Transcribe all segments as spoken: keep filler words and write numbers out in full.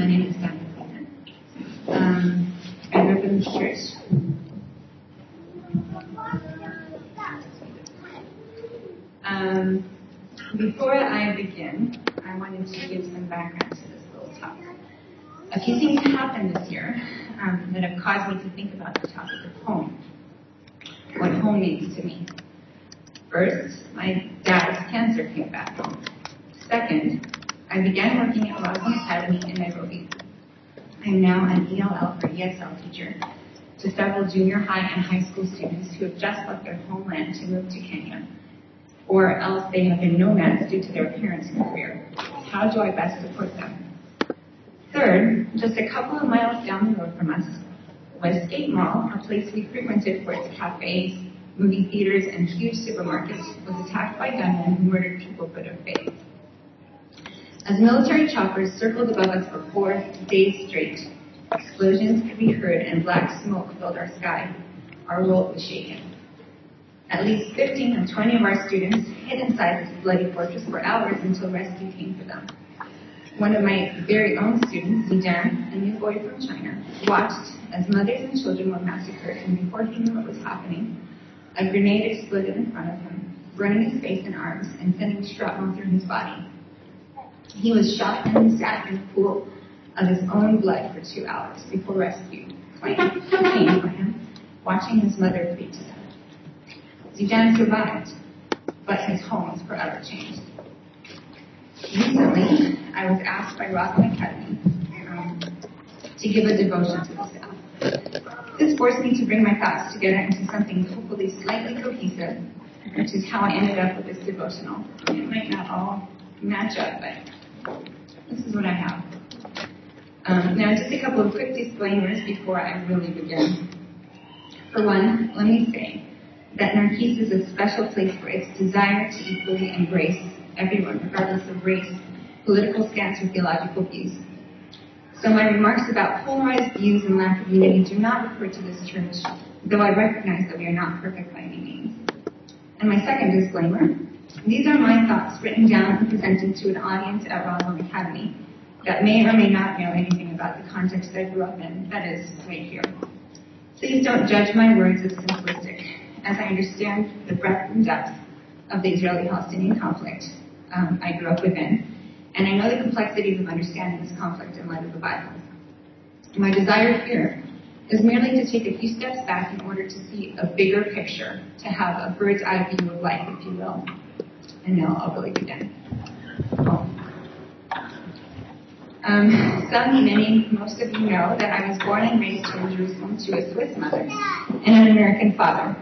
My name is Dana Clayton. Um, I grew up in the church. Um, before I begin, I wanted to give some background to this little talk. A few things happened this year um, that have caused me to think about the topic of home. What home means to me. First, my dad's cancer came back. Second, I began working at Roslyn Academy in Nairobi. I am now an E L L or E S L teacher to several junior high and high school students who have just left their homeland to move to Kenya, or else they have been nomads due to their parents' career. How do I best support them? Third, just a couple of miles down the road from us, Westgate Mall, a place we frequented for its cafes, movie theaters, and huge supermarkets, was attacked by gunmen who murdered people for their faith. As military choppers circled above us for four days straight, explosions could be heard and black smoke filled our sky. Our world was shaken. At least fifteen or twenty of our students hid inside this bloody fortress for hours until rescue came for them. One of my very own students, Zijan, a new boy from China, watched as mothers and children were massacred, and before he knew what was happening, a grenade exploded in front of him, burning his face and arms and sending shrapnel through his body. He was shot and he sat in a pool of his own blood for two hours before rescue came for him, watching his mother bleed to death. Zijan survived, but his home was forever changed. Recently, I was asked by Roslyn Academy um, to give a devotion to the staff. This forced me to bring my thoughts together into something hopefully slightly cohesive, which is how I ended up with this devotional. It might not all match up, but this is what I have. Um, now, just a couple of quick disclaimers before I really begin. For one, let me say that Narcisse is a special place for its desire to equally embrace everyone, regardless of race, political stance, or theological views. So my remarks about polarized views and lack of unity do not refer to this church, though I recognize that we are not perfect by any means. And my second disclaimer, these are my thoughts written down and presented to an audience at Roslyn Academy that may or may not know anything about the context I grew up in, that is, right here. Please don't judge my words as simplistic, as I understand the breadth and depth of the Israeli-Palestinian conflict um, I grew up within, and I know the complexities of understanding this conflict in light of the Bible. My desire here is merely to take a few steps back in order to see a bigger picture, to have a bird's eye view of life, if you will. And now I'll really begin. Oh. Um, some, many, most of you know that I was born and raised in Jerusalem to a Swiss mother and an American father.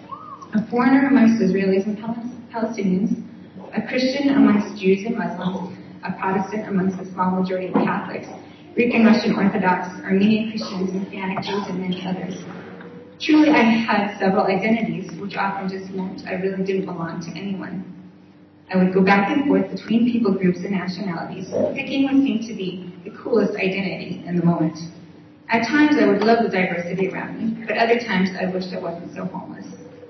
A foreigner amongst Israelis and Palestinians, a Christian amongst Jews and Muslims, a Protestant amongst a small majority of Catholics, Greek and Russian Orthodox, Armenian Christians, Messianic Jews, and many others. Truly, I had several identities, which often just meant I really didn't belong to anyone. I would go back and forth between people groups and nationalities, picking what seemed to be the coolest identity in the moment. At times, I would love the diversity around me, but other times, I wished I wasn't so homeless.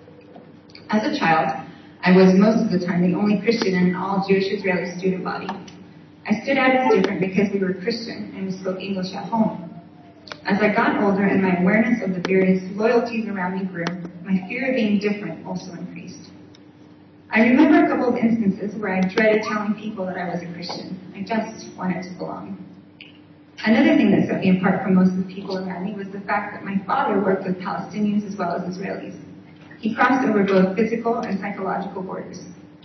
As a child, I was most of the time the only Christian in an all-Jewish Israeli student body. I stood out as different because we were Christian and we spoke English at home. As I got older and my awareness of the various loyalties around me grew, my fear of being different also increased. I remember a couple of instances where I dreaded telling people that I was a Christian. I just wanted to belong. Another thing that set me apart from most of the people around me was the fact that my father worked with Palestinians as well as Israelis. He crossed over both physical and psychological borders.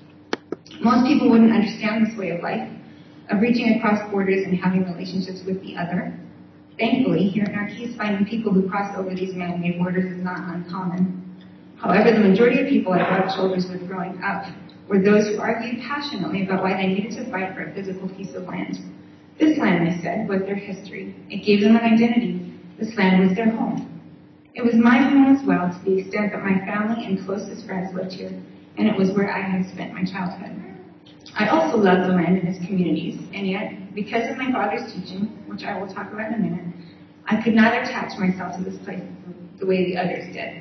Most people wouldn't understand this way of life, of reaching across borders and having relationships with the other. Thankfully, here at Narcisse, finding people who cross over these man-made borders is not uncommon. However, the majority of people I rubbed shoulders with growing up were those who argued passionately about why they needed to fight for a physical piece of land. This land, they said, was their history. It gave them an identity. This land was their home. It was my home as well, to the extent that my family and closest friends lived here, and it was where I had spent my childhood. I also loved the land and its communities, and yet, because of my father's teaching, which I will talk about in a minute, I could not attach myself to this place the way the others did.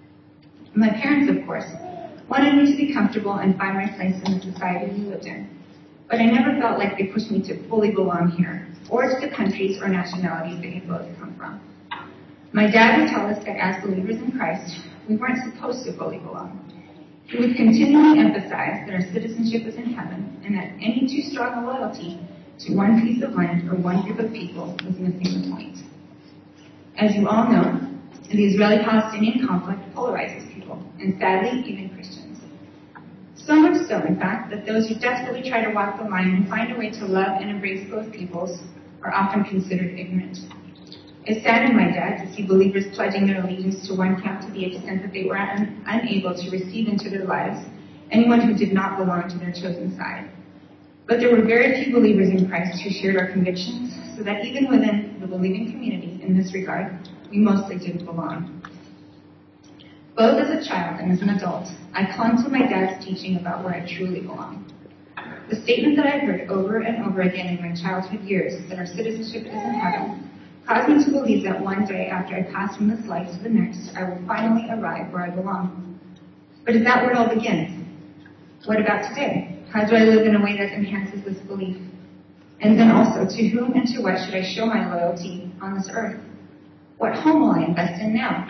My parents, of course, wanted me to be comfortable and find my place in the society we lived in, but I never felt like they pushed me to fully belong here. or to the countries or nationalities they had both come from. My dad would tell us that as believers in Christ, we weren't supposed to fully belong. He would continually emphasize that our citizenship was in heaven and that any too strong a loyalty to one piece of land or one group of people was missing the point. As you all know, the Israeli-Palestinian conflict polarizes people, and sadly, even Christians. So much so, in fact, that those who desperately try to walk the line and find a way to love and embrace both peoples are often considered ignorant. It saddened my dad to see believers pledging their allegiance to one camp to the extent that they were un- unable to receive into their lives anyone who did not belong to their chosen side. But there were very few believers in Christ who shared our convictions, so that even within the believing community in this regard, we mostly didn't belong. Both as a child and as an adult, I clung to my dad's teaching about where I truly belong. The statement that I heard over and over again in my childhood years that our citizenship is in heaven caused me to believe that one day after I pass from this life to the next, I will finally arrive where I belong. But is that where it all begins? What about today? How do I live in a way that enhances this belief? And then also, to whom and to what should I show my loyalty on this earth? What home will I invest in now?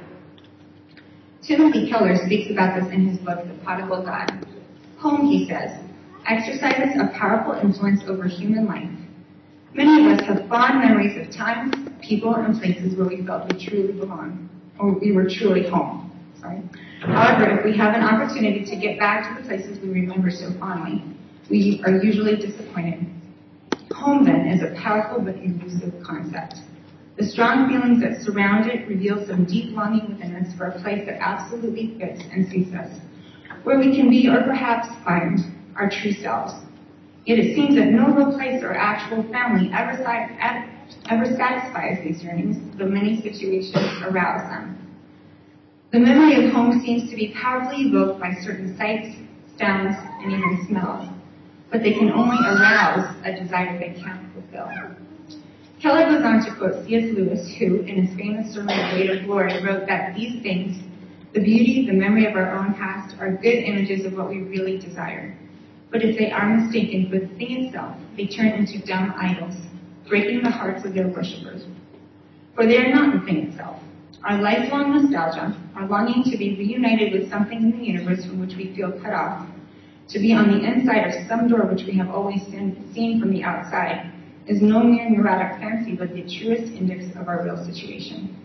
Timothy Keller speaks about this in his book, The Prodigal God. Home, he says, exercises a powerful influence over human life. Many of us have fond memories of times, people, and places where we felt we truly belong, or we were truly home. Sorry. However, if we have an opportunity to get back to the places we remember so fondly, we are usually disappointed. Home, then, is a powerful but elusive concept. The strong feelings that surround it reveal some deep longing within us for a place that absolutely fits and suits us, where we can be or perhaps find our true selves. Yet it seems that no real place or actual family ever, ever satisfies these yearnings, though many situations arouse them. The memory of home seems to be powerfully evoked by certain sights, sounds, and even smells, but they can only arouse a desire they can't fulfill. Keller goes on to quote C S Lewis, who, in his famous sermon, The Weight of Glory, wrote that these things, the beauty, the memory of our own past, are good images of what we really desire. But if they are mistaken for the thing itself, they turn into dumb idols, breaking the hearts of their worshippers. For they are not the thing itself. Our lifelong nostalgia, our longing to be reunited with something in the universe from which we feel cut off, to be on the inside of some door which we have always been seen from the outside, is no mere neurotic fancy, but the truest index of our real situation.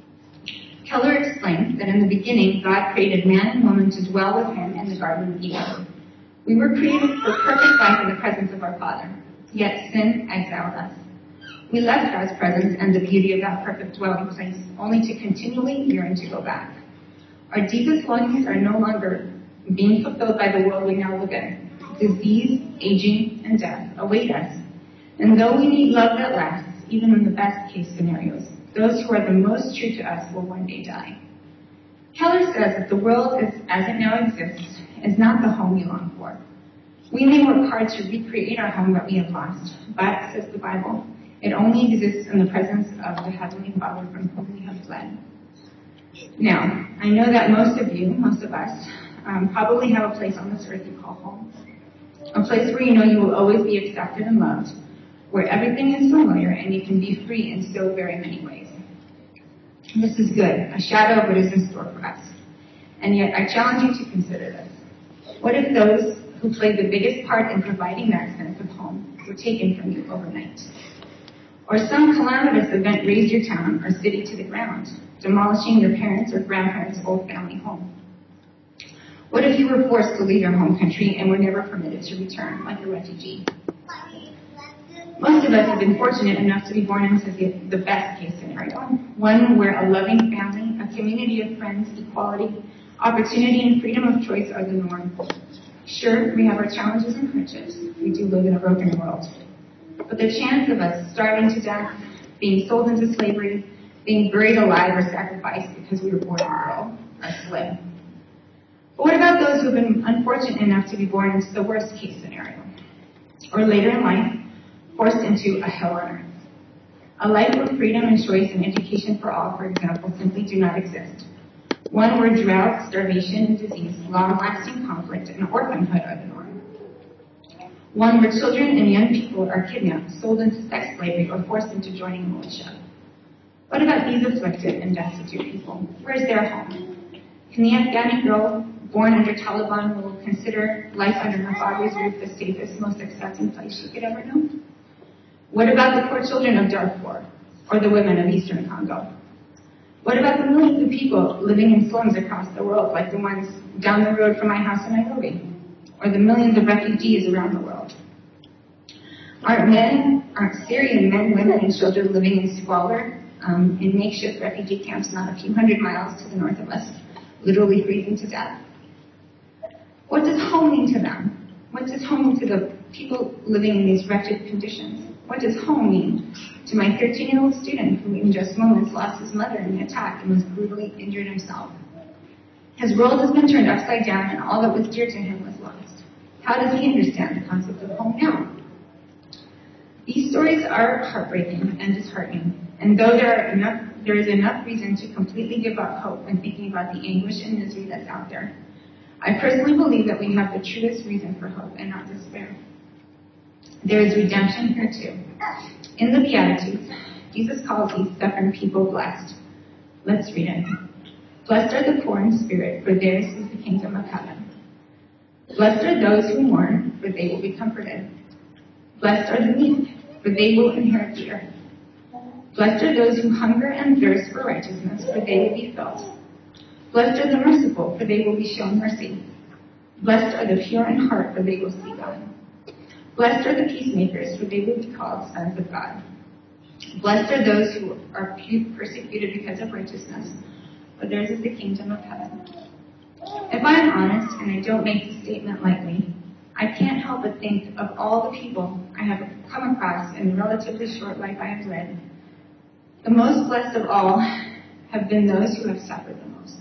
Keller explained that in the beginning, God created man and woman to dwell with him in the Garden of Eden. We were created for perfect life in the presence of our Father, yet sin exiled us. We left God's presence and the beauty of that perfect dwelling place, only to continually yearn to go back. Our deepest longings are no longer being fulfilled by the world we now live in. Disease, aging, and death await us. And though we need love that lasts, even in the best case scenarios, those who are the most true to us will one day die. Keller says that the world is, as it now exists, is not the home we long for. We may work hard to recreate our home that we have lost, but, says the Bible, it only exists in the presence of the Heavenly Father from whom we have fled. Now, I know that most of you, most of us, um, probably have a place on this earth you call home. A place where you know you will always be accepted and loved, where everything is familiar and you can be free in so very many ways. This is good, a shadow of what is in store for us. And yet, I challenge you to consider this. What if those who played the biggest part in providing that sense of home were taken from you overnight? Or some calamitous event razed your town or city to the ground, demolishing your parents' or grandparents' old family home? What if you were forced to leave your home country and were never permitted to return, like a refugee? Most of us have been fortunate enough to be born into the, the best case scenario, one where a loving family, a community of friends, equality, opportunity, and freedom of choice are the norm. Sure, we have our challenges and hardships. We do live in a broken world. But the chance of us starving to death, being sold into slavery, being buried alive or sacrificed because we were born a girl are slim. But what about those who have been unfortunate enough to be born into the worst case scenario? Or later in life, forced into a hell on earth. A life where freedom and choice and education for all, for example, simply do not exist. One where drought, starvation, and disease, long-lasting conflict, and orphanhood are the norm. One where children and young people are kidnapped, sold into sex slavery, or forced into joining a militia. What about these afflicted and destitute people? Where's their home? Can the Afghani girl born under Taliban rule consider life under her father's roof the safest, most accepting place she could ever know? What about the poor children of Darfur, or the women of Eastern Congo? What about the millions of people living in slums across the world, like the ones down the road from my house in Nairobi, or the millions of refugees around the world? Aren't men, aren't Syrian men, women, and children living in squalor um, in makeshift refugee camps not a few hundred miles to the north of us, literally freezing to death? What does home mean to them? What does home mean to the people living in these wretched conditions? What does home mean to my thirteen-year-old student who in just moments lost his mother in the attack and was brutally injured himself? His world has been turned upside down and all that was dear to him was lost. How does he understand the concept of home now? These stories are heartbreaking and disheartening, and though there are enough, there is enough reason to completely give up hope when thinking about the anguish and misery that's out there, I personally believe that we have the truest reason for hope and not despair. There is redemption here too. In the Beatitudes, Jesus calls these suffering people blessed. Let's read it. Blessed are the poor in spirit, for theirs is the kingdom of heaven. Blessed are those who mourn, for they will be comforted. Blessed are the meek, for they will inherit the earth. Blessed are those who hunger and thirst for righteousness, for they will be filled. Blessed are the merciful, for they will be shown mercy. Blessed are the pure in heart, for they will see God. Blessed are the peacemakers, for they will be called sons of God. Blessed are those who are persecuted because of righteousness, for theirs is the kingdom of heaven. If I am honest, and I don't make this statement lightly, I can't help but think of all the people I have come across in the relatively short life I have led. The most blessed of all have been those who have suffered the most.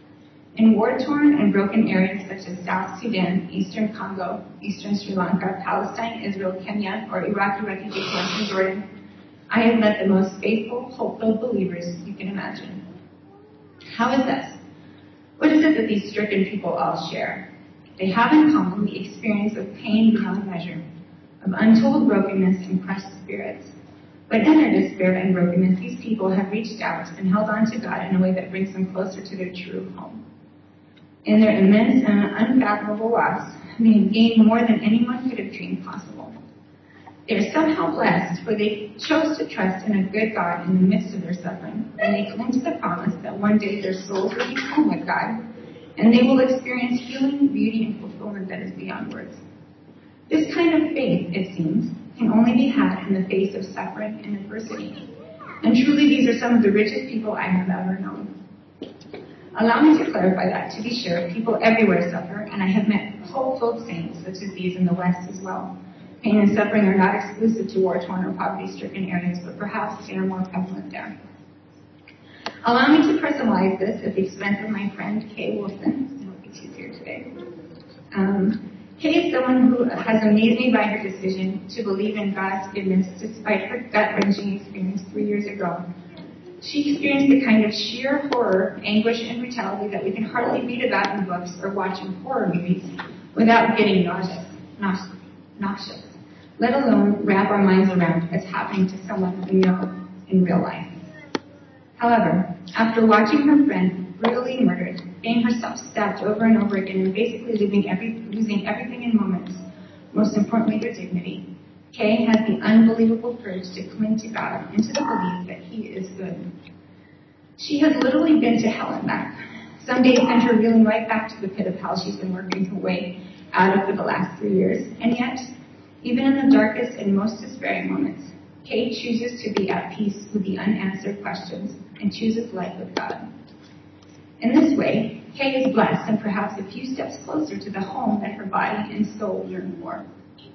In war-torn and broken areas such as South Sudan, Eastern Congo, Eastern Sri Lanka, Palestine, Israel, Kenya, or Iraqi refugee camps in Jordan, I have met the most faithful, hope-filled believers you can imagine. How is this? What is it that these stricken people all share? They have in common the experience of pain beyond measure, of untold brokenness and crushed spirits. But in their despair and brokenness, these people have reached out and held on to God in a way that brings them closer to their true home. In their immense and unfathomable loss, they have gained more than anyone could have dreamed possible. They are somehow blessed, for they chose to trust in a good God in the midst of their suffering, and they cling to the promise that one day their souls will be home with God, and they will experience healing, beauty, and fulfillment that is beyond words. This kind of faith, it seems, can only be had in the face of suffering and adversity. And truly, these are some of the richest people I have ever known. Allow me to clarify that. To be sure, people everywhere suffer, and I have met hope-filled saints such as these in the West as well. Pain and suffering are not exclusive to war-torn or poverty-stricken areas, but perhaps they are more prevalent there. Allow me to personalize this at the expense of my friend Kay Wilson. I hope she's here today. Um, Kay is someone who has amazed me by her decision to believe in God's goodness despite her gut-wrenching experience three years ago. She experienced the kind of sheer horror, anguish, and brutality that we can hardly read about in books or watch in horror movies without getting nauseous, nauseous, let alone wrap our minds around as happening to someone we know in real life. However, after watching her friend brutally murdered, getting herself stabbed over and over again, and basically losing, every, losing everything in moments, most importantly her dignity, Kay has the unbelievable courage to cling to God and to the belief that He is good. She has literally been to hell and back. Some days sent her reeling right back to the pit of hell she's been working her way out of for the last three years. And yet, even in the darkest and most despairing moments, Kay chooses to be at peace with the unanswered questions and chooses life with God. In this way, Kay is blessed and perhaps a few steps closer to the home that her body and soul yearn for.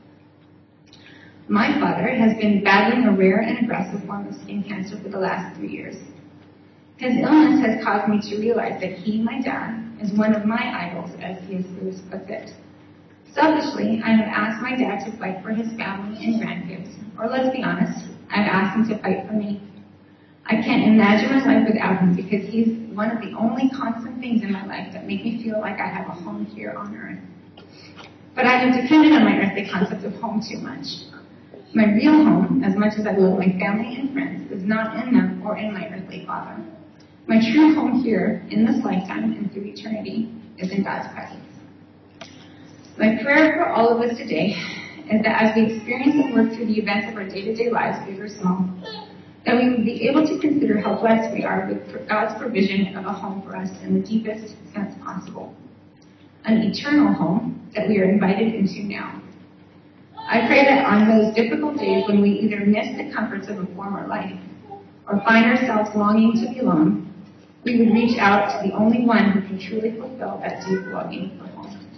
My father has been battling a rare and aggressive form of skin cancer for the last three years. His illness has caused me to realize that he, my dad, is one of my idols, as C S Lewis puts it. Selfishly, I have asked my dad to fight for his family and grandkids, or let's be honest, I've asked him to fight for me. I can't imagine my life without him because he's one of the only constant things in my life that make me feel like I have a home here on earth. But I have depended on my earthly concept of home too much. My real home, as much as I love my family and friends, is not in them or in my earthly father. My true home here, in this lifetime and through eternity, is in God's presence. My prayer for all of us today is that as we experience and work through the events of our day-to-day lives, big or small, that we would be able to consider how blessed we are with God's provision of a home for us in the deepest sense possible. An eternal home that we are invited into now. I pray that on those difficult days when we either miss the comforts of a former life or find ourselves longing to belong, we would reach out to the only one who can truly fulfill that deep longing for home.